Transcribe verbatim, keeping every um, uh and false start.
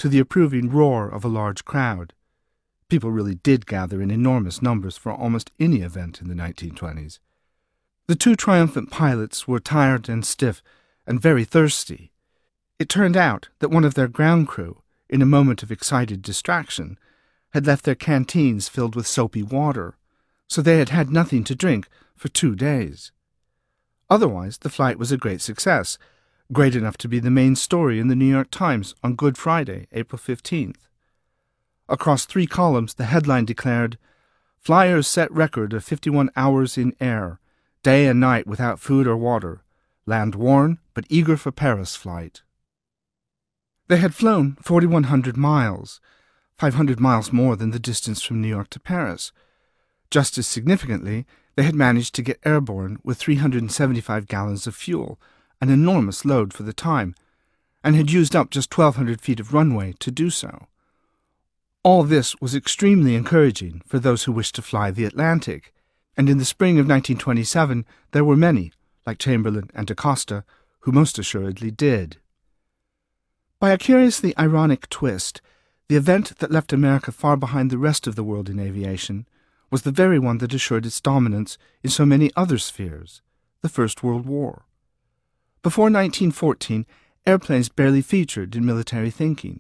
to the approving roar of a large crowd. People really did gather in enormous numbers for almost any event in the nineteen twenties. The two triumphant pilots were tired and stiff and very thirsty. It turned out that one of their ground crew, in a moment of excited distraction, had left their canteens filled with soapy water, so they had had nothing to drink for two days. Otherwise, the flight was a great success, great enough to be the main story in the New York Times on Good Friday, April fifteenth. Across three columns, the headline declared, "Flyers set record of fifty-one hours in air, day and night without food or water, land worn but eager for Paris flight." They had flown forty-one hundred miles, five hundred miles more than the distance from New York to Paris. Just as significantly, they had managed to get airborne with three hundred seventy-five gallons of fuel, an enormous load for the time, and had used up just twelve hundred feet of runway to do so. All this was extremely encouraging for those who wished to fly the Atlantic, and in the spring of nineteen twenty-seven there were many, like Chamberlain and DaCosta, who most assuredly did. By a curiously ironic twist, the event that left America far behind the rest of the world in aviation was the very one that assured its dominance in so many other spheres, the First World War. Before nineteen fourteen, airplanes barely featured in military thinking.